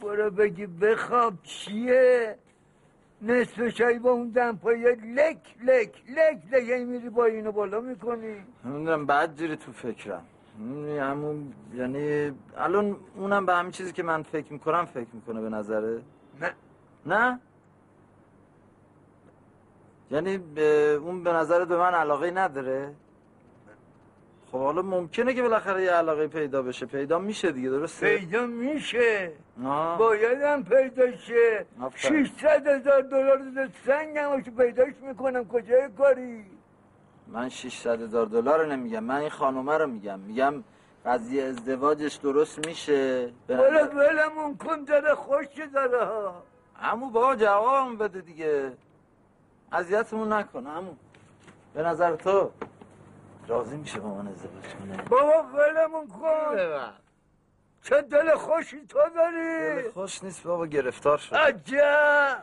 برو بگی بخواب چیه؟ نصف شایی با اون دمپایی لک لک لک لک میری با اینو بالا میکنی. نمیدونم بعد جیری تو فکرم همون، یعنی الان اونم به همین چیزی که من فکر میکنم فکر میکنه به نظره؟ نه؟ یعنی اون به نظرت به من علاقه نداره؟ خب حالا ممکنه که بالاخره یه علاقه پیدا بشه، پیدا میشه دیگه، درسته؟ پیدا میشه، بایدم پیدا شه. $600,000 سنگ هماشو پیداش میکنم. کجای کاری؟ من $600,000 نمیگم، من این خانومه رو میگم قضیه ازدواجش درست میشه. حالا ولمون کن، داره خوش داره ها. عمو بابا جواب بده دیگه، اذیتمون نکن عمو. به نظر تو راضی میشه با من ازدواج کنه؟ بابا ولمون کن. چه دل خوشی تو داری؟ دل خوش نیست بابا، گرفتار شد. عجب.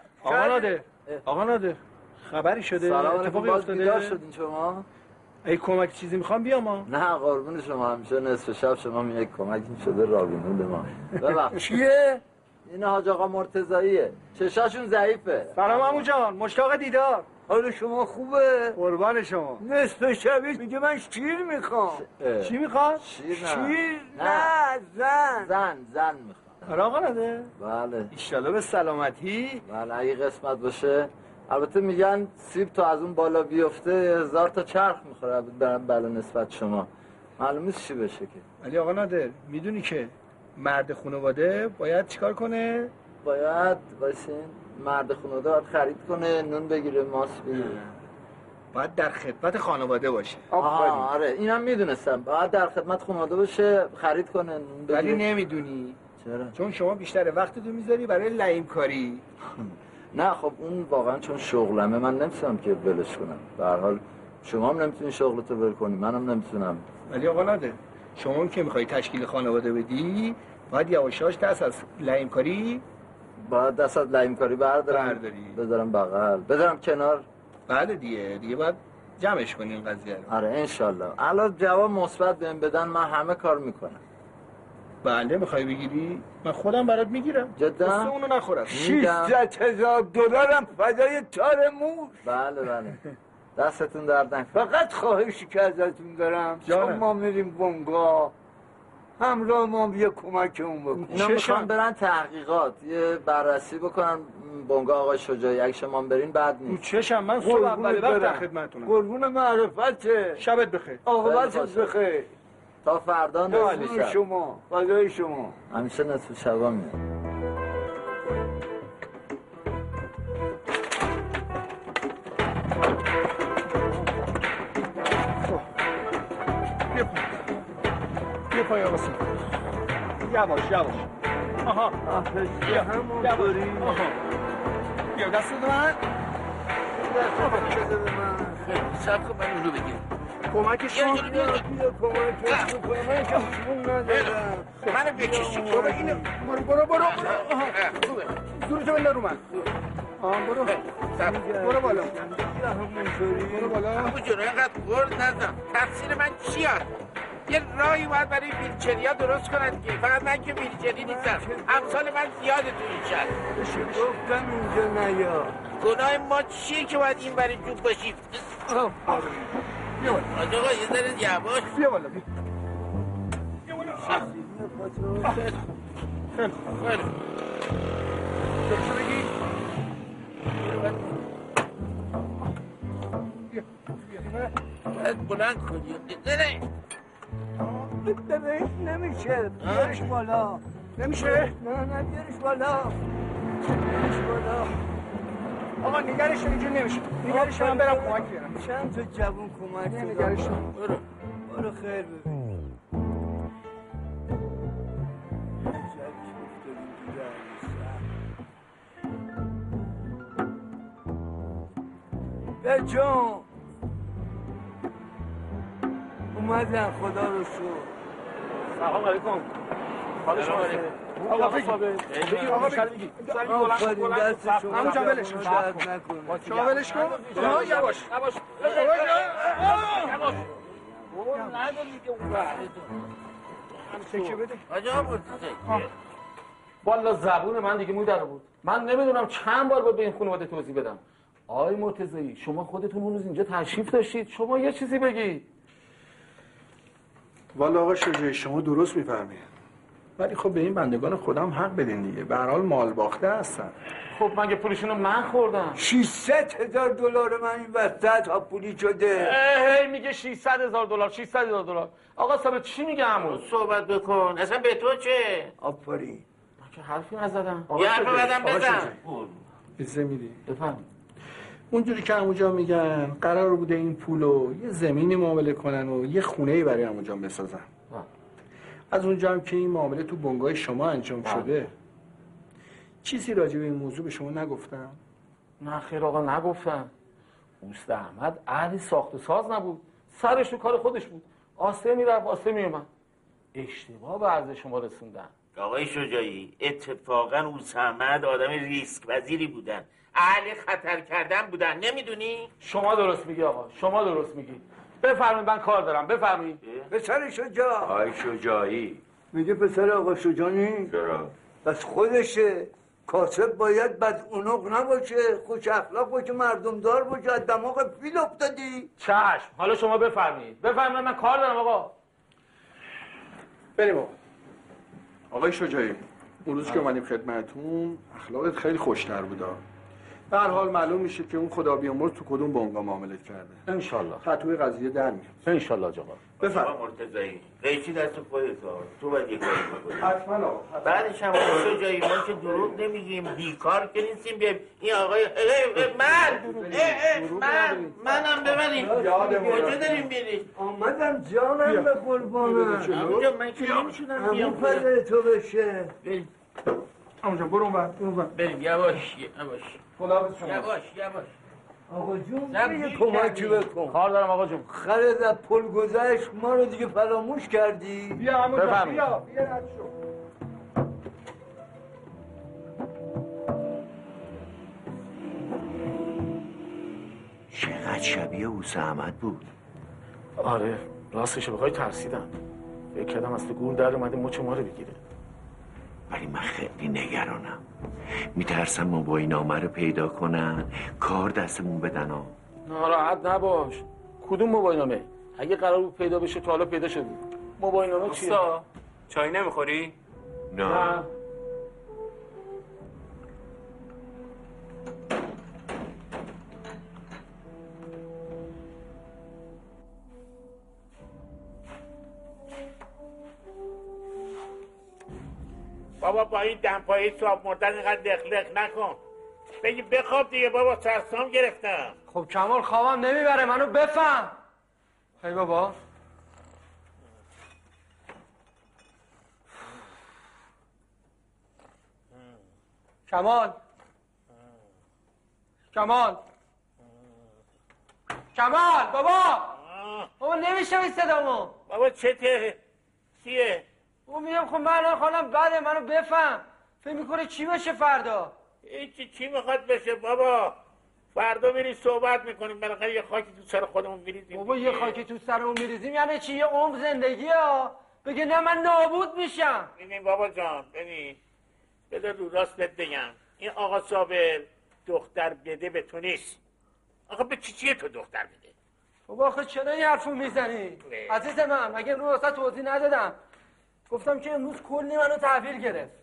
آقا نادر خبری شده؟ سلام اتفاقی افتاده؟ بیدار افتاده؟ شدین شما؟ ای کمک چیزی میخوام بیام ها؟ نه قربون شما، همیشه نصف شب شما یک کمکی شده رابینود ما. ببخشید. چیه؟ این حاج آقا مرتضاییه، چشاشون ضعیفه. سلام عمو جان، مشتاق دیدار. حال شما خوبه؟ قربان شما. نصف شبی میگه من شیر میخوام. چی میخواد؟ شیر نه زن میخوام. آره آقا نده؟ بله. ایشالله به سلامتی. بله اگه قسمت باشه. البته میگن سیب تا از اون بالا بیفته 1000 تا چرخ میخوره. برم بالا نسبت شما معلوم نیست چی بشه که. ولی آقا نادر میدونی که مرد خانواده باید چیکار کنه؟ باید وایسین، مرد خانواده باید خرید کنه، نون بگیره، ماست بگیره. باید در خدمت خانواده باشه. آره اینم میدونستم، باید در خدمت خانواده باشه، خرید کنه، نون بگیره. ولی نمیدونی چرا؟ چون شما بیشتر وقتتو میذاری برای لئیم کاری. نه خب اون واقعا چون شغلمه من نمیتونم که ولش کنم. به هر حال شما هم نمیتونی شغلتو ول کنی، منم نمیتونم. ولی آقا ناده شما که میخوای تشکیل خانواده بدی باید یواشاش دست از لئیم کاری، باید دست از لئیم کاری برداری بذارم بغل، بذارم کنار. بله دیگه باید جمعش کنی این قضیه رو. آره انشالله. الان جواب مثبت بهم بدن من همه کار میکنم. بله میخوای بگیری؟ من خودم برات میگیرم. جدا؟ قصه اونو نخورم. $600,000 فدای تار موش. بله دستتون درد نکنه. فقط خواهشی که ازتون دارم چون ما میریم بنگاه همراه ما یه کمکمون بکن. اینا میخوان برن تحقیقات یه بررسی بکنن بنگاه آقای شجاعی. اگه شما برین بعد نیست. چشم من صبح اول وقت در خدمتتونم. قربون معرفته. شبت بخیر. عاقبتت بخیر. تا فردا نصف شب. شما فدای شما. همیشه نصف شبا میاد. یه پای آقا سید یواش آها همونطوری بیا دست بده من. بده به من. سب کن من اونو بگیر. کمکش کن. بیا کمکش بکنم. من که پول ندارم. منو بکشی. برو اینو برو زورتو بندار رو من. برو بالا. برو بالا. همون جلو اینقدر گرد نزن. تقصیر من چیه؟ یه راهی باید برای ویلچریا درست کنن دیگه. فقط من که ویلچری نیستم، امثال من زیاده تو این شهر. گفتم اینجا نیا. گناه ما چیه که باید این برای جوب باشیم؟ بیا بالا. آقا یه ذره یواش. بیا بالا. خیلی بلند کنی دره نمیشه. بیارش بالا. نمیشه؟ نه بیارش بالا. آقا نگرش اینجور نمیشه. نگرش من برم کمک بیارم. چند تا جوون کمک نگرش برو خیر ببین. به جون اومدم. خدا رو شکر. سلام علیکم. حال شما آقا بگی. آقا بگی. همونجا ولش کن. شما ولش کن. یواش. نداری که اون بحره تو تکه بده. آجا مرتضی والا زبون من دیگه مو در بود. من نمیدونم چند بار باید به این خانواده توضیح بدم. آقای مرتضی شما خودتون اون روز اینجا تشریف داشتید، شما یه چیزی بگید. والا آقا شجاعی شما درست میفرمایید، ولی خب به این بندگان خودم حق بدین دیگه، به هر حال مال باخته هستن. خب مگه پولشونو من خوردم؟ 600,000 دلار من این وسط ها پولی شده. هی میگه 600,000 دلار 600,000 دلار. آقا صاحب چی میگه عمو؟ صحبت بکن، اصلا به تو چه؟ آفرین. من که حرفی نزدم. یه حرف بدم بزن. اجازه میدی؟ بفهم. اونجوری که عموجان میگن قرار بوده این پولو یه زمینی معامله کنن و یه خونه‌ای برای عموجان بسازن. از اونجا هم که این معامله تو بنگاه شما انجام شده، چیزی راجع به این موضوع به شما نگفتم؟ نه خیر آقا نگفتم. اوست احمد اهل ساخت و ساز نبود، سرش تو کار خودش بود. آسه میرفت آسه میومد. اشتباه به عرض شما رسوندن. آقای شجاعی اتفاقا اوست احمد آدم ریسک پذیری بودن، اهل خطر کردن بودن، نمیدونی؟ شما درست میگی آقا، شما درست میگی. بفرمایید من کار دارم، بفرمایید. پسر شجاع. آقای شجاعی. میگه پسر آقا شجاعی؟ چرا؟ بس خودشه. کاسب باید بد اونق نباشه، خوش اخلاق باشه، مردم دار باشه. از دماغ فیل افتادی. چشم. حالا شما بفرمایید. بفرمایید من کار دارم آقا. بریم آقا. آقای شجاعی اون روز که اومدیم خدمتتون اخلاقت خیلی خوشتر بودا. به هر حال معلوم میشه که اون خدا بیامرز تو کدوم بنگاه معامله کرده. انشالله. خطوی قضیه در میاد. انشالله آقا. بفرمایید. مرتضی قیچی دست خودت تو باید یک کاری بکنی. حتما آقا. بعدش هم آقای شجاعی ما که دروغ نمیگیم، بیکار که نیستیم. بیایم این آقای منم ببریم کجا داریم بریم؟ آمدم جانم به قربانم. اونجا من که نمیشونم بیام. همون پدر تو بشه. بریم عموجان برو اونور بریم یواش یواش خداحافظ شما. یواش. آقا جون زبون یه کمکی بکن. کار دارم آقا جون. خرد از پل گذشت ما رو دیگه فراموش کردی. بیا عموجان بفرمایید. بیا رد شو. چقدر شبیه اوست احمد بود. آره راستش بخوای ترسیدم. فکر کردم از تو گور در اومده مچ ما رو بگیره. ولی من خیلی نگرانم. میترسم موبایلنامه رو پیدا کنن کار دستمون بدن ها. ناراحت نباش. کدوم موبایلنامه؟ اگه قرار بود پیدا بشه تا حالا پیدا شد. موبایلنامه چیه؟ چای نمیخوری؟ نه. بابا با این دمپایی صاحب مردن اینقدر لخ نکن. بگی بخواب دیگه بابا، سرسام گرفتم. خب کمال خوابم نمیبره، منو بفهم. هی بابا کمال بابا نمیشه صدامو. بابا چته؟ چیه؟ بابا میگم خب من الان حالم بده، منو بفهم. فکر میکنه چی بشه فردا؟ چی میخواد بشه بابا؟ فردا میری صحبت میکنیم، بالاخره یه خاکی تو سر خودمون میریزیم. بابا یه خاکی تو سرمون میریزیم یعنی چی؟ یه عمر زندگی ها بگه نه من نابود میشم. ببین بابا جان، ببین بذار رو راست بهت بگم، این آقا صابر دختر بده به تو نیست. آقا به چیه تو دختر بده؟ بابا آخه چرا این حرفو میزنی؟ عزیز من مگه امروز واسه توضیح ندادم؟ گفتم که امروز کلی منو تحویل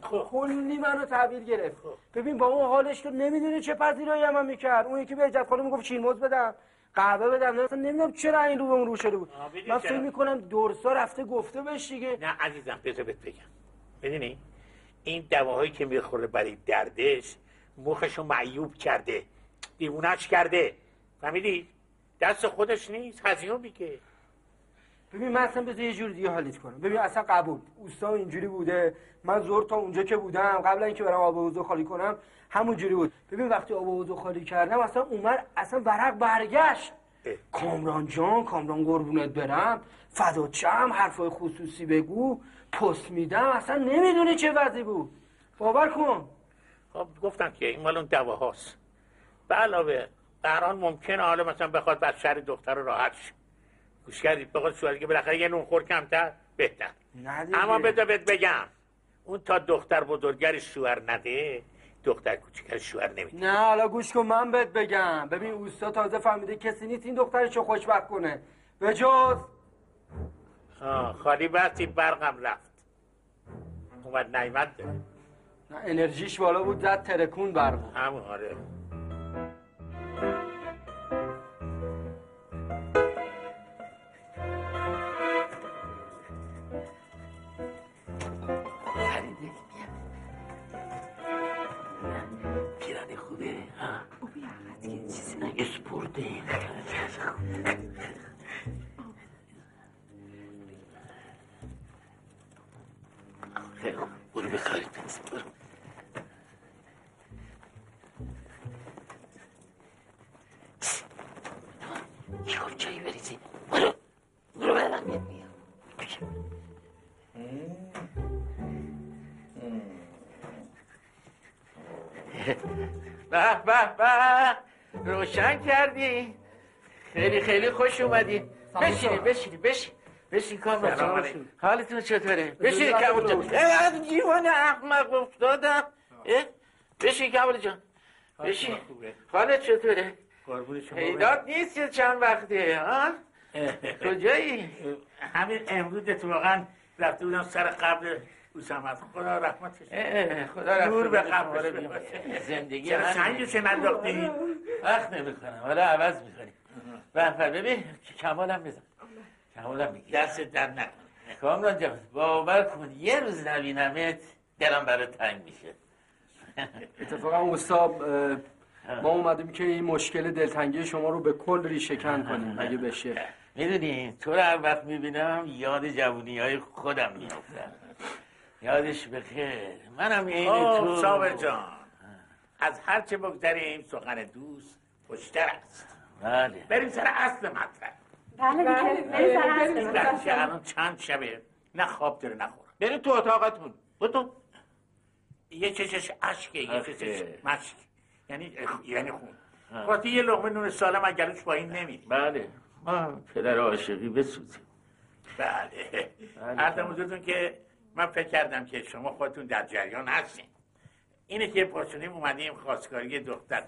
گرفت. ببین با اون حالش تو نمیدونی چه پذیرایی هم میکرد. اون یکی به عجب خانم میگفت شیرموز بدم، قهوه بدم، اصلا نمیدونم چرا این رو به اون رو شده بود. من فکر میکنم دورسا رفته گفته بهش دیگه. نه عزیزم بذار بهت بگم، ببینی این دواهایی که میخوره برای دردش مخشو معیوب کرده، دیوونه‌اش کرده، فهمیدی؟ دست خودش نیست، هزیون میگه. ببین من اصلا بذار یه جور دیگه حالیت کنم. ببین اصلا قبول اوستا اینجوری بوده، من زور تا اونجا که بودم قبل اینکه برم آب حوض خالی کنم همونجوری بود. ببین وقتی آب حوض خالی کردم اصلا اومد اصلا ورق برگشت. کامران جان، کامران قربونت برم، فدات شم، حرفای خصوصی بگو، پست میدم، اصلا نمیدونی چه وضعی بود. باور کن. خب گفتم که این مال اون دواهاست. به علاوه در حال ممکنه حالا مثلا بخواد بعد شهر دختر رو راحت شه. گوش کردی؟ بخواد شوهر که بالاخره یه نونخور کمتر بهتر. اما بذار بهت بگم اون تا دختر بزرگرش شوهر نده دختر کوچیکش شوهر نمیده. نه حالا گوش کن من بهت بگم. ببین اوستا تازه فهمیده کسی نیست این دخترشو خوشبخت کنه به جز خالی بستی برقم رفت اومد نیمت داره. نه انرژیش بالا بود زد ترکون برق. همون آره. پیرانی خوبه اسپورته خیلی خوب برو به کاری برو. یه خوب چایی بریزی برو برم میاد به به به روشن کردی خیلی خوش اومدی. بشین کامران جان حالتون چطوره؟ بشین کامران جان دیوانه احمق افتادم. بشین کامران جان بشین. حالت چطوره؟ پیدات نیست چند وقته ها؟ کجایی؟ همین امروز اتفاقا رفته بودم سر قبر اوسامت خدا رحمتش خدا نور به قبرش قبرش. زندگی چرا سنگش ننداختی؟ وقت نمیکنم حالا عوض میکنیم. ببین کمالم بزن کمالم میگی دست در نکنه. کامران جان باور کن یه روز نبینمت دلم برای تنگ میشه. اتفاقا استاد ما اومدیم که این مشکل دلتنگی شما رو به کل ریشه کن کنیم اگه بشه. میدونی تو رو هر وقت میبینم یاد جوونی های خودم میافتم. یادش بخیر منم این تو صابر جان از هر چه بگذریم سخن دوست خوشتر است. بله بریم سر اصل مطلب. بله دیگه بریم سر اصل مطلب. بچه الان چند شبه نه خواب داره نه خورم. بریم تو اتاقتون تو یه چشش اشکه یه چشش مشک یعنی خون. خاطی یه لقمه نون سالم اگرش پایین نمید. بله ما پدر عاشقی بسوزیم. بله عرضم حضورتون که من فکر کردم که شما خودتون در جریان هستین. اینه که پاشونیم اومدیم خواستگاری دختر.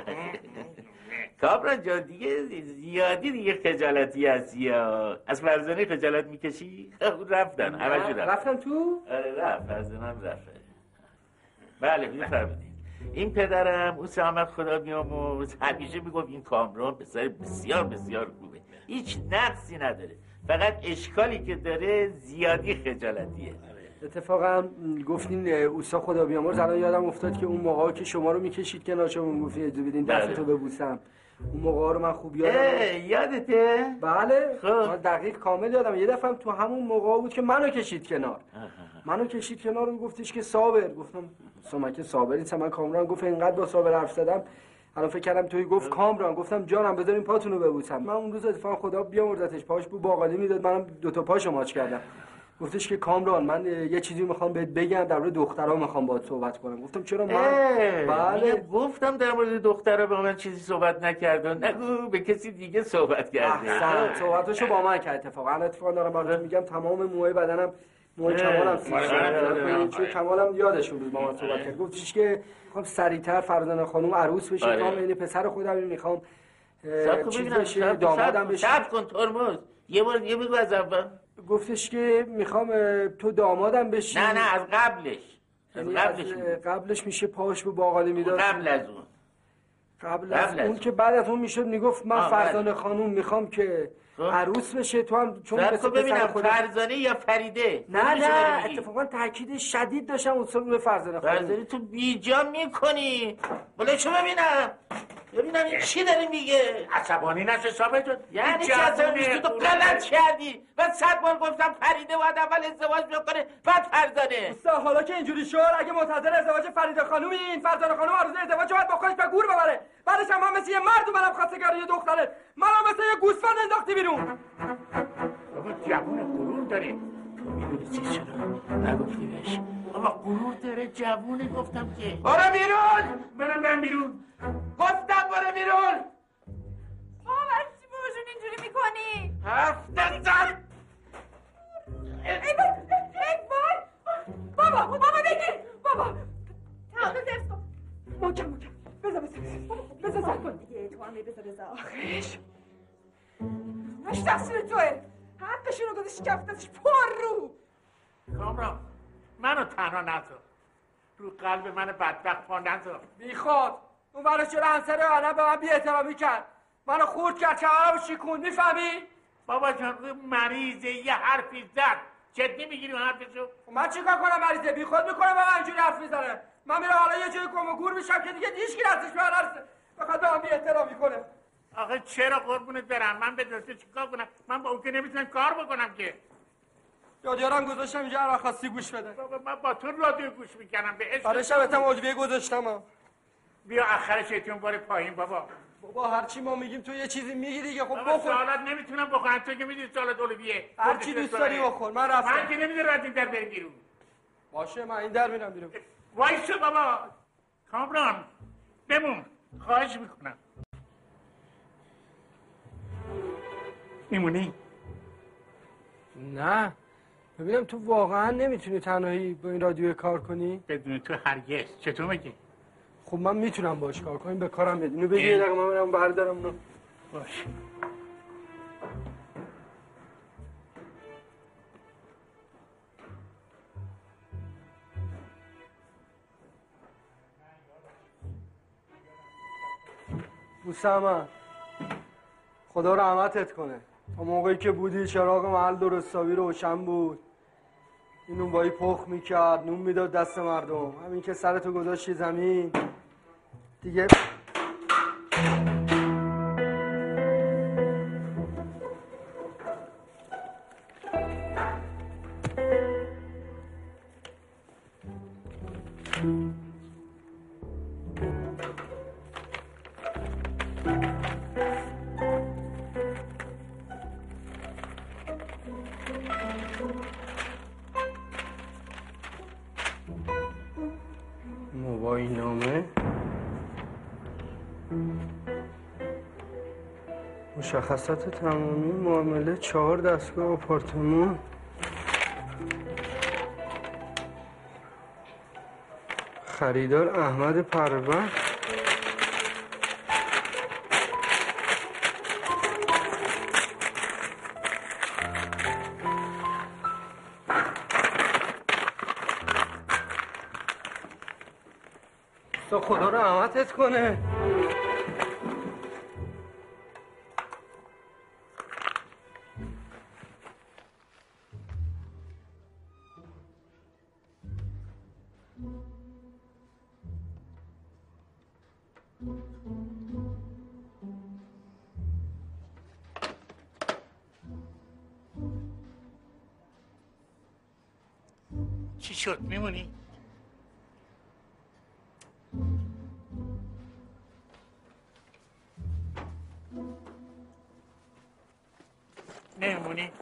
کامران جان دیگه دیگه خجالتی هستی یا از فرزانه خجالت میکشی؟ رفتن همه رفتن تو؟ آره رفت فرزانم رفت. بله میفرمایید. این پدرم اوسامت خدا بیامرز همیشه میگفت این کامران پسر بسیار بسیار خوبه هیچ نقصی نداره فقط اشکالی که داره زیادی خجالتیه. اتفاقا گفتین اوستا خدا بیامرز الان یادم افتاد که اون موقعی که شما رو میکشید کنار شما گفتین اجازه بدین دستتو ببوسم. اون موقع رو من خوب یادم. یادته؟ بله من دقیق کامل یادم. یه دفعه تو همون موقع بود که منو کشید کنار. منو کشید کنار و گفتش که صابر. گفتم سمک صابر نیست. من کامران گفت اینقدر با صابر حرف زدم الان فکر کردم توی گفت کامران. گفتم جانم بذارین پاتونو ببوسم. من اون روز اتفاقا خدا بیامرزتش پاش بو باقالی میداد منم دو تا پاشو ماچ کردم. گفتش که کامران من یه چیزی میخوام بهت بگم در مورد دخترها میخوام باهات صحبت کنم. گفتم چرا من؟ بله گفتم در مورد دخترها با من چیزی صحبت نکردن. نگو به کسی دیگه صحبت کرده. احسن صحبتشو با من کرد. اتفاقا دارم براتون میگم تمام موهای بدنم موهای کمالم چون کمالم یادشون بود با من صحبت کرد. گفتش که میخوام سریعتر فرزانه خانم عروس بشه. میخوام این پسر خودم میخوام چیز بشه دامادم بشه. صبر کن ترمز یه بار دیگه بگو از اول. گفتش که میخوام تو دامادم بشی. نه از قبلش قبلش میشه پاش به باقالی میداد. قبل از اون قبل از اون که بعد از اون میشد میگفت من فرزانه خانوم میخوام که عروس بشه. تو هم چون ببینم فرزانه یا فریده. نه اتفاقا تاکید شدید داشتم اصلا روی فرزانه خانوم. فرزانه تو بیجا میکنی. بله چه ببینم این چی داری میگه. عصبانی نشه صابر جان. یعنی چه عصبانی تو غلط کردی. من 100 بار گفتم فریده باید اول ازدواج بکنه بعد فرزانه. استاد حالا که اینجوری شد اگه منتظر ازدواج فریده خانومی این فرزانه خانوم عروس ازدواج باید با خودش به گور ببره. بعدش هم مثل یه مرد اومدم خواستگاری یه دختره منم مثل یه گوسفند انداختی بیرون. بابا جوون غرور داره. تو میدونی چی شده نگفتی بهش. بابا غرور داره جوونه گفتم که برو بیرون. برم بیرون. گفتم برو بیرون. بابا چی باشون اینجوری میکنی؟ حرف نزن. ای بای بابا بگیر بابا تعادل درست کن محکم بذار سر کن دیگه تو هم بذار آخرش مش تقصیر توه حقشون رو گذاشتی کف دستش پر رو کامران منو تنها نذار رو قلب من بدبخت پا نذار بی خود اون برای چرا همسر آنم به من بی احترامی کرد منو خورد کرد کمرم شیکون میفهمی؟ بابا جان مریضه یه حرفی زد جدی میگیری اون حرفشو؟ من چیکار کنم مریضه بی خود میکنه با من اینجوری حرف میزنه من میرم حالا یه جای گم و گور میشم که دیگه هیچکی دستش به من نرسه بخواد به من بی احترامی کنه آخه چرا قربونت برم من به دسته چیکار کنم من با اون که نمیتونم کار بکنم که رادیورم گذاشتم اینجا هر وقت خواستی گوش بده بابا من با تو رادیو گوش میکنم به عشق برای شبتم عجبیه گذاشتم بیا آخرش ایتون باره پایین بابا هرچی ما میگیم تو یه چیزی میگی دیگه خب بابا بخور سالات نمیتونم بخورم تو که میدونی سالات اولویه هرچی دوست داری بخور من رفتم من که نمیدونم از این در بریم بیرون باشه من این در میرم بیرون وایسو بابا کامران بمون خواهش میکنم میمونی؟ نه ببینم تو واقعا نمیتونی تنهایی با این رادیو کار کنی؟ بدون تو هرگز چطور میگی؟ خب من میتونم باش کار کنم به کارم میاد اینو بگی یه دقیقه من برم بردارم اونو باش بوسم خدا رحمتت کنه تا موقعی که بودی چراغ محل درستابی روشن بود این نونوایی پخ میکرد نون میداد دست مردم همین که سرتو گذاشتی زمین دیگه موبایل نامه مشخصات تمامی معامله 4 دستگاه آپارتمان خریدار احمد پرور تو خدا رحمتت کنه چی شد میمونی؟ نمیمونی؟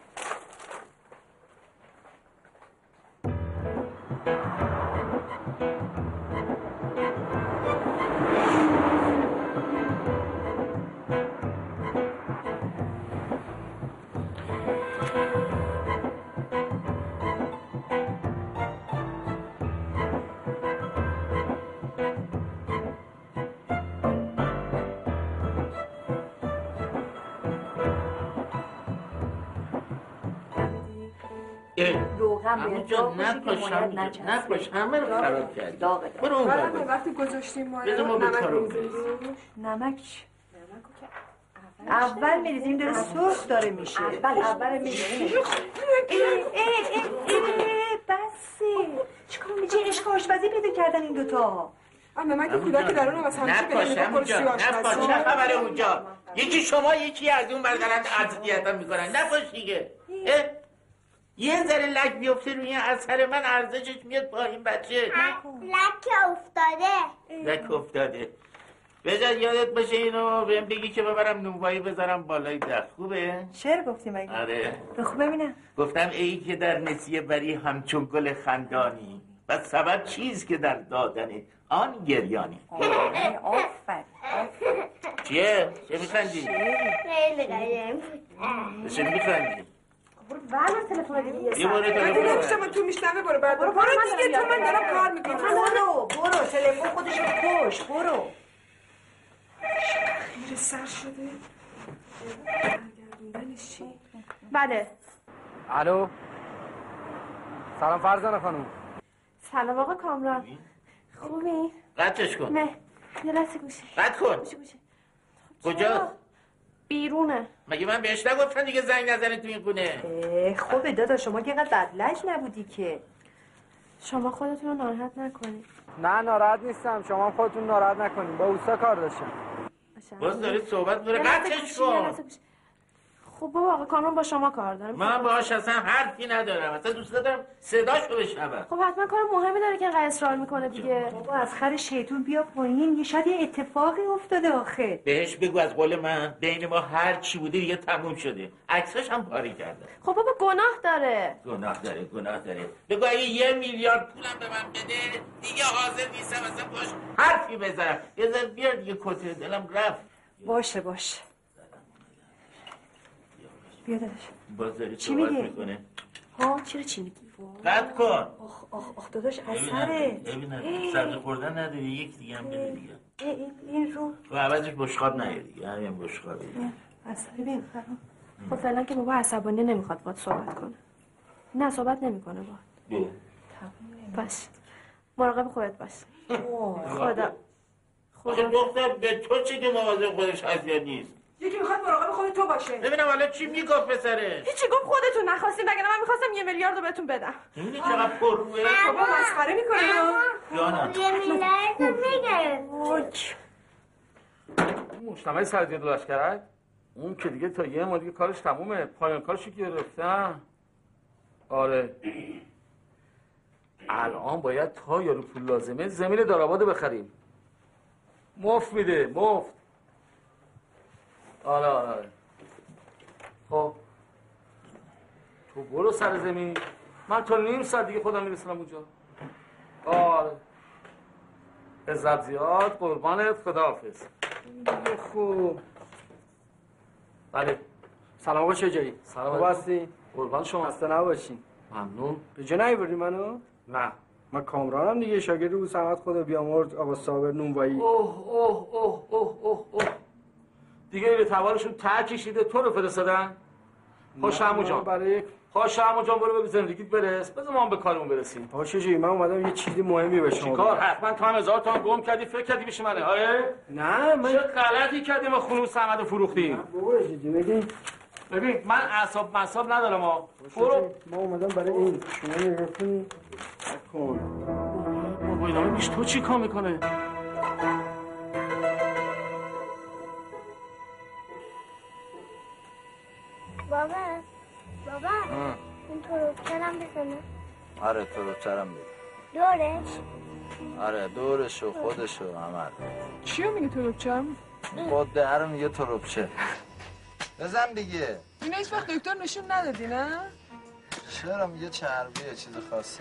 نپاش همه رو خراب کردی برو اون بر وقتی گذاشتیم ما بذار ما به کارو نمک اول میریزیم داره سرخ داره میشه اول میریزیم بسی چیکار میگی عشق آشپزی پیدا کردن این دوتا اما من که کودک درونم از همیشه به نپاش چه خبره اونجا یکی شما یکی از اون بردارن اذیتم میکنن نپاش دیگه یه ذره لک بیفته روی اثر من ارزشش میاد با این بچه لک افتاده بذار یادت باشه اینو بهم بگی که ببرم نونوایی بذارم بالای در خوبه؟ شعر گفتی مگه؟ آره بخو ببینم گفتم ای که در نسیه بری همچون گل خندانی و سبب چیز که در دادنه آن گریانی آفر چیه؟ چه میخندی؟ خیلی قایم چه میخندی؟ برو برنامه تلفن دیگه یه بار نمیشه من تو میشنوه برو بعد برو دیگه تو من دارم کار میکنم برو تلفن خودشو کش برو خیره سر شده برگردوندنش چی؟ بله الو سلام فرزانه خانم. سلام آقا کامران خوبی؟ قطعش کن نه یه لحظه گوشه قطع کن گوشه کجا؟ بیرونه. مگه من بهش نگفتم دیگه زنگ نزنه تو این خونه؟ خوبه دادا شما که اینقدر بدلش نبودی که. شما خودتون رو ناراحت نکنید. نه ناراحت نیستم، شما هم خودتون ناراحت نکنید، با اوستا کار داشتم. باز داری صحبت می‌کنی قطعش کن. خب بابا آقا کامران با شما کار داره. من باهاش اصلا حرفی ندارم، اصلا دوست دارم صداشو بشنوم. خب حتما کار مهمی داره که اینقدر اصرار میکنه دیگه. بابا از خر شیطون بیا پایین، یه شاید یه اتفاقی افتاده آخه. بهش بگو از قول من بین ما هر چی بوده دیگه تموم شده. عکساش هم پاری کرده. خب بابا گناه داره. گناه داره. بگو اگه 1 میلیارد پولم به من بده دیگه حاضر نیستم اصلا باش حرفی بزنم. یه ذره بیار دیگه کته دلم رفت. باشه بیا داداش. باز داری چی صحبت میگه؟ میکنه. ها چرا چی میگی؟ قطع کن. آخ داداش اثره. ببین سبز خوردن نداری یک دیگه هم بده دیگه. این رو تو عوضش بشقاب نیاری دیگه همین بشقابی. اثره ببین خرام. خب فعلا که بابا عصبانی نمیخواد باهات صحبت کنه. نه صحبت نمیکنه باهات. باش. مراقب خودت باش. خدا. آخه دختر به تو چه که مواظب خودش هست یا نیست؟ یکی میخواد مراقب خود تو باشه. ببینم حالا چی میگفت پسره؟ هیچی گفت خودتون نخواستین وگرنه من میخواستم 1 میلیارد رو بهتون بدم. میبینی چقدر پرروه؟ بابا مسخره میکنه. جانم 1 میلیارد رو میگه. مجتمع سرزیر لشکرک اون که دیگه تا یه ما دیگه کارش تمومه، پایان کارشو گرفتن. آره الان باید تا یارو پول لازمه زمین دارآبادو بخریم. مفت میده مفت. آره خب تو برو سر زمین، من تا نیم ساعت دیگه خودم میرسونم اونجا. آره عزت زیاد قربانت، خداحافظ. خوب بله سلام آقا چه جایی؟ سلام خوب هستی؟ قربان شما. خسته نباشین. ممنون. به جا نیبردی منو؟ نه من کامرانم دیگه، شاگرد او سمت خدا بیامرد آقا صابر نونوایی. اوه دیگه به توالشون ته کشیده تو رو فرستادن. خوش عمو جان برای خوش عمو جان برو به زندگیت برس، بذار ما هم به کارمون برسیم. باشه جی من اومدم یه چیزی مهمی به شما. چیکار؟ حتما تو هم 1000 تومان گم کردی فکر کردی پیش منه. آره نه من چه غلطی کردیم ما خلوص احمد رو فروختیم. بابا جدی بگین. ببین من اعصاب ندارم ها. برو ما اومدم برای این شما نگفتین کن. بابا اینا میش تو چی کار میکنه؟ بابا این تروبچرم بزنه. آره تروبچرم بده. دورش؟ آره دورشو خودشو همه. چیو میگه تروبچم؟ خود در میگه تروبچه. بزن دیگه. اینو هیچ وقت دکتر نشون ندادی نه؟ چرا میگه چربیه چیز خاصی؟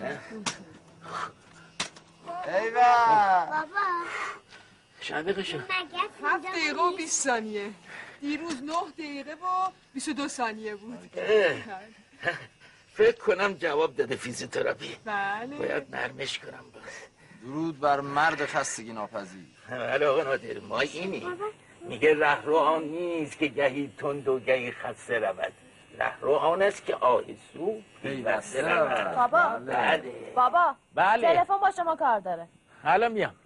ایوه بابا شبیقشو 7 دقیقه و 20 ثانیه. دیروز 9 دقیقه و 22 ثانیه بود. فکر کنم جواب داده فیزیوتراپی. بله باید نرمش کنم باز. درود بر مرد خستگی ناپذیر. بله آقا نادر ما اینی میگه رهرو آن نیست که گهی تند و گهی خسته رود، رهرو آن است که آهسو پیوسته رود. بابا بابا بله تلفن با شما کار داره. حالا میام.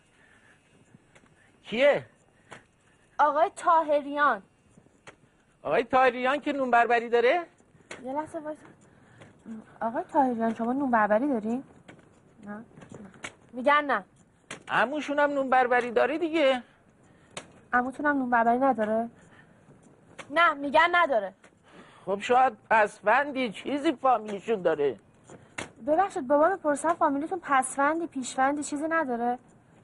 کیه؟ آقای طاهریان. آقای طاهریان که نون بربری داره؟ یه لحظه وایسا. آقای طاهریان شما نون بربری دارین؟ نه میگن نه. عموشون هم نون بربری داره دیگه. عموتون هم نون بربری نداره؟ نه میگن نداره. خب شاید پسوندی چیزی فامیلیشون داره. ببخشید بابا بپرسم فامیلیتون پسوندی پیشوندی چیزی نداره؟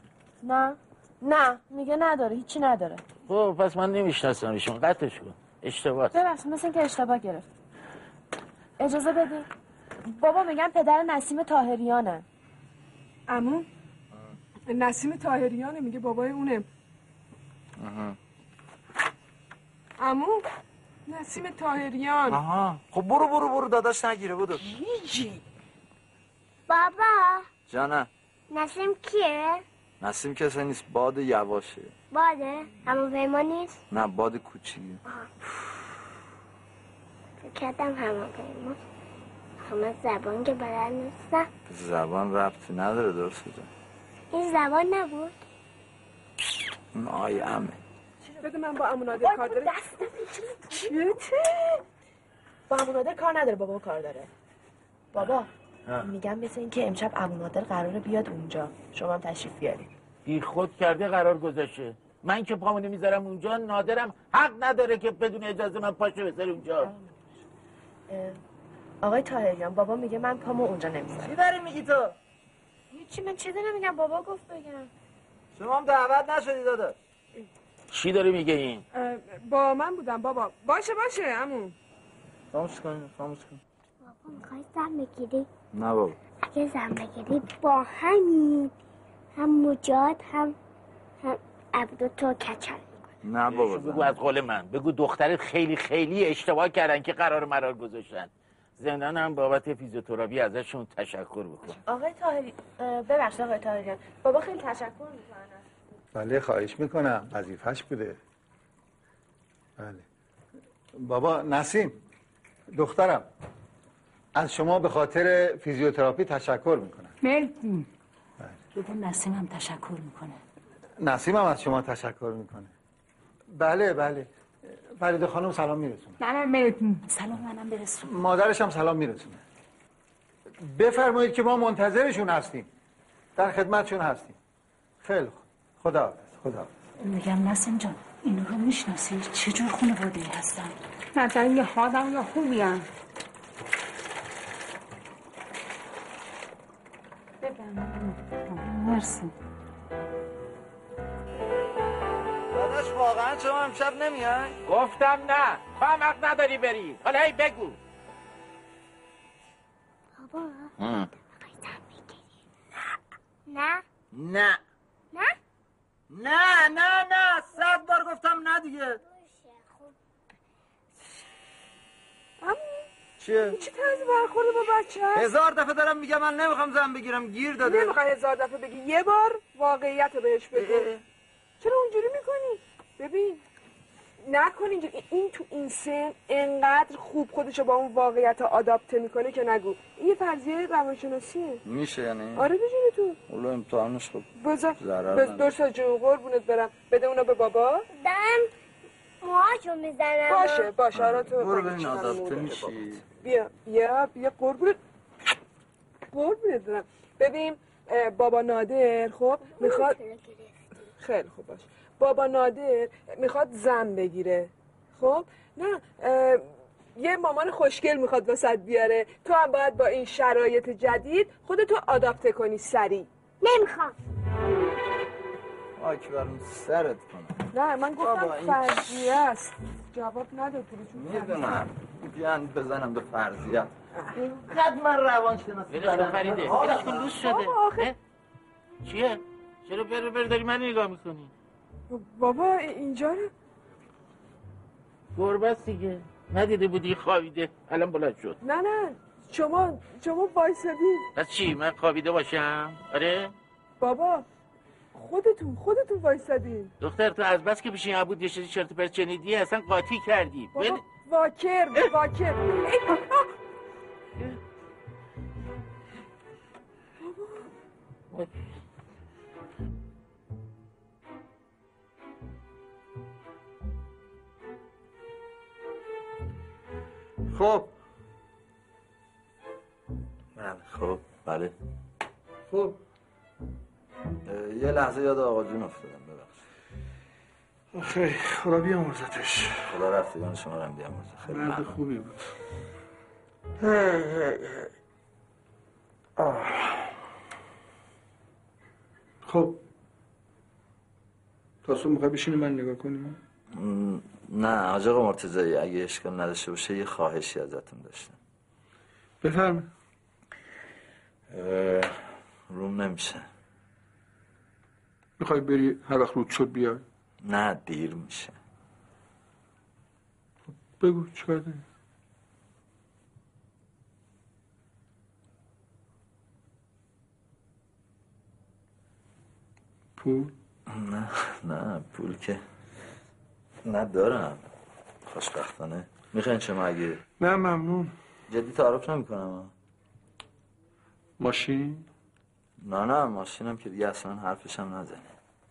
نه میگه نداره، هیچی نداره. خب پس من نمیشناسم ایشون، قطعش کن. اشتباه. ببخشید مثل اینکه اشتباه گرفت. اجازه بدین. بابا میگن پدر نسیم طاهریانه. عمو نسیم طاهریانه، میگه بابای اونه. عمو نسیم طاهریان. آها خب برو داداش نگیره بودو. هیچی. بابا جانم. نسیم کیه؟ نسیم کسی نیست، باد یواشه. باده؟ همون پیمان نیست؟ نه باد کوچیکی. فکر کردم همون پیمان. همه زبان که بلد نیستم. زبان ربطی نداره درسته جان. این زبان نبود؟ این آیمه. بده من با اموناده کار داره. چیه؟ با اموناده کار نداره، بابا کار داره. بابا میگم مثل این که امشب اموناده قراره بیاد اونجا، شما هم تشریف بیارید. بی خود کرده قرار گذاشته. من که پامو نمیذارم اونجا، نادرم حق نداره که بدون اجازه من پاشو بذاره اونجا. آقای طاهریان بابا میگه من پامو اونجا نمیذارم. چی داری میگی تو؟ هیچی، من چیزی نمیگم، بابا گفت بگم. شما هم دعوت نشدی داداش. چی داری میگه این؟ با من بودم بابا. باشه عمو. خاموش کن. بابا میخوای زن بگیری؟ نه بابا. اگه زن بگیری با همین هم مجاد هم عبدو تو کچل میکنه. نه بابا. بگو از قول من، بگو دخترت خیلی اشتباه کردن که مرار گذاشتن. زندان هم بابت فیزیوتراپی ازشون تشکر بکن. آقای طاهری ببخشید آقای طاهریان، بابا خیلی تشکر میکنن. بله خواهش میکنم، وظیفه‌اش بوده. بله بابا. نسیم دخترم از شما به خاطر فیزیوتراپی تشکر میکنم. مرسی. بابا نسیم هم تشکر میکنه. نسیم هم از شما تشکر میکنه. بله فرید خانم سلام میرسونه. نه مرسی. سلام منم برسون. مادرش هم سلام میرسونه. بفرمایید که ما منتظرشون هستیم، در خدمتشون هستیم. خیلی خوب، خدا. میگم نسیم جان اینو رو میشناسی؟ چه جور خانواده‌ای هستن؟ مثلا یه آدم یا خوبی هم. مرسی. داداش واقعا شما امشب نمیای؟ گفتم نه، تو هم حق نداری بری. حالا هی بگو. بابا نه. نه 100 بار گفتم نه دیگه. چیه؟ چی طرز برخورده با بچه هست؟ 1000 دفعه دارم میگم من نمیخوام زن بگیرم، گیر داده. نمیخوای 1000 دفعه بگی، یه بار واقعیت رو بهش بگو. چرا اونجوری میکنی؟ ببین نکن اینجوری. این تو این سن انقدر خوب خودشو با اون واقعیت آداپته میکنه که نگو. این یه فرضیه روانشناسیه. میشه یعنی؟ آره بجونه تو. اولو امتحانش خب بذار ضرر درسا جون قربونت برم. بده اونا به بابا. دارم موهاشو میزنم. باشه آره تو برو ببین آداپته میشی. بیا قربونت برم. ببین بابا نادر خب میخواد خیلی خوب باش. بابا نادر میخواد زن بگیره. خب نه یه مامان خوشگل میخواد واسط بیاره. تو هم باید با این شرایط جدید خودتو آداپته کنی سریع. نمیخوام. آکی برم سرت کنم. نه من گفتم فرضیه است. جواب نداد میدونم بیان بزنم به فرضیت. اینقدر من روانشناسی دارم. فریده بلش کن لوس شده. چیه؟ چرا بر داری من نگاه میکنی؟ بابا اینجا رو گربه است دیگه. ندیده بودی خوابیده الان بلند شد. نه شما وایسادی. پس چی من خوابیده باشم؟ آره؟ بابا خودتون وایسادین. دختر تو از بس که پیش این عبود یه چیزی چرت پرت شنیدی اصلا قاطی کردی. بابا واکر خب بله خب یه لحظه یاد آقا جون افتادم ببخشید. خیلی خدا بیامرزتش. خدا رفتگان شما رو هم بیامرزه. خیلی مرد خوبی بود. خب تاسو میخوای بشینی من نگاه کنیم؟ نه حاج آقا مرتضایی اگه اشکال نداشته باشه یه خواهشی ازتون داشتم. بفرمایید. روم نمیشه. میخوای بری هر وقت رود شد بیای؟ نه دیر میشه. بگو چیکار داری؟ پول؟ نه پول که ندارم خوشبختانه. میخواین شما اگه؟ نه ممنون. جدی تعارف نمیکنم. ماشین؟ نه ماشینم که دیگه اصلا حرفش هم نزنی.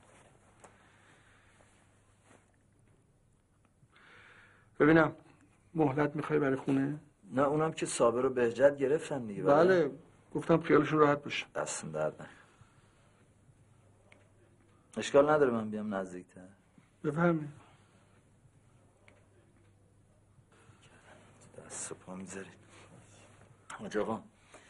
ببینم مهلت میخوای برای خونه؟ نه اونم که صابر و بهجت گرفتن دیگه. بله گفتم خیالشون راحت باشه. دستم درد نکنه. اشکال نداره من بیام نزدیکتر. بفهمی دست و پا میذارید. حاج آقا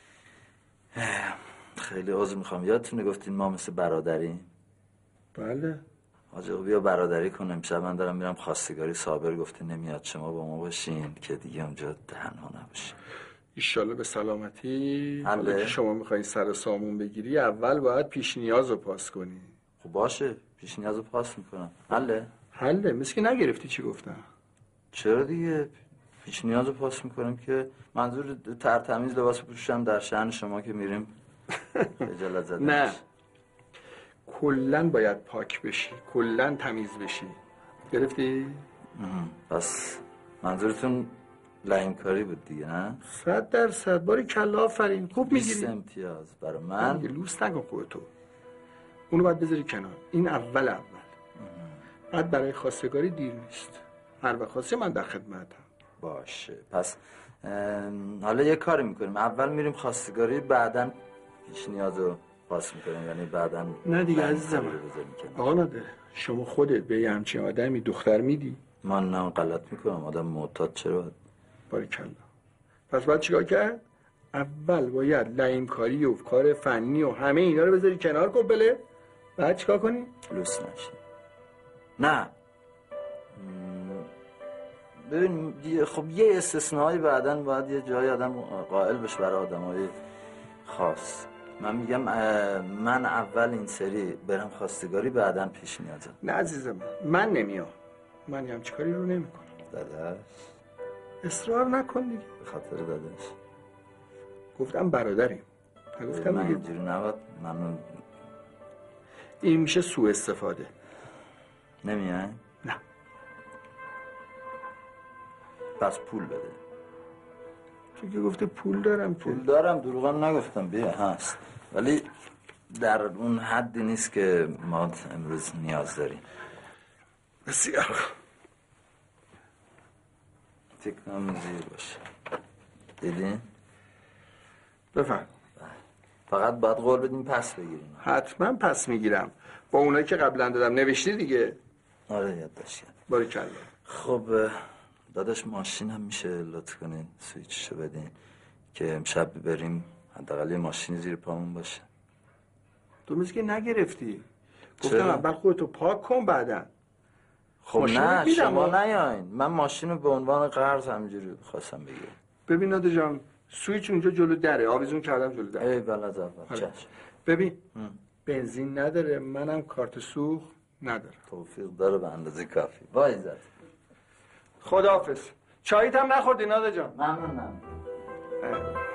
خیلی عذر میخوام. یادتونه گفتین ما مثل برادریم؟ بله. حاج آقا بیا برادری کنم. امشب من دارم میرم خواستگاری. صابر گفته نمیاد شما با ما باشین که دیگه اونجا تنها نباشین. ایشالله به سلامتی. حله؟ حالا که شما میخواین سر سامون بگیری اول باید پیش نیاز رو پاس کنی. خب باشه پیش نیاز رو پاس میکنم. حله مثل که نگرفتی چی گفتم. چرا دیگه پیش نیاز رو پاس میکنم که منظور ترتمیز لباس پوشم در شأن شما که میریم خجالت زده نه کلن باید پاک بشی، کلن تمیز بشی. گرفتی؟ پس منظورتون لعینکاری بود دیگه نه؟ 100% باری کلا آفرین. خوب میگیری. 20 امتیاز برای من. لوس نکن خودتو. اونو باید بذاری کنار. این اول بعد برای خواستگاری دیر نیست. هر وقت خواستی من در خدمتم. باشه پس حالا یه کاری میکنیم. اول میریم خواستگاری بعدن پیش نیاز رو پاس میکنیم. یعنی بعدن نه دیگه عزیزم. آقا نادر شما خودت به یه همچین آدمی دختر میدی؟ من نه غلط میکنم. آدم معتاد چرا باید؟ باریکلا. پس باید چیکار کرد؟ اول باید لعینکاری و کار فنی و همه اینا رو بذاری کنار قبله. بعد چیکار کنی؟ لوس نشی. نه ببین خب یه استثنایی بعدن باید یه جای آدم قائل بشه برای آدمای خاص. من میگم من اول این سری برم خواستگاری بعدن پیش نیازم. نه عزیزم من نمیام. من هم چیکاری رو نمیکنم. داداش اصرار نکن دیگه. به خاطر داداش گفتم برادریم. نگفتم من دیگه. اینجوری نباید. من این میشه سوء استفاده. نمیای؟ نه. پس پول بده. تو که گفته پول دارم. پول دارم دروغم نگفتم. بیا هست ولی در اون حدی نیست که ما امروز نیاز داریم. بسیار تکنام زیر باشه. دیدین؟ بفهم. فقط باید قول بدیم پس بگیریم. حتما پس میگیرم با اونایی که قبلا دادم. نوشتی دیگه؟ آره یادداشت کردم. باریکلا. خب داداش ماشین هم میشه لطف کنین سویچشو بدین که امشب بریم حداقل یه ماشین زیر پامون باشه. تو مثل که نگرفتی. گفتم اول خودتو پاک کن بعدن. خب نه شما نیاین. من ماشین رو به عنوان قرض همینجوری خواستم بگیرم. ببین ناده جان سویچ اونجا جلو دره. آویزون کردم جلو دره. ای بله از اول. چشم. ببین بنزین نداره. منم کارت سوخت ندارم. توفیق داره به اندازه کافی. وای عزت. خداحافظ. چاییت هم نخوردی ناده جان؟ ممنونم.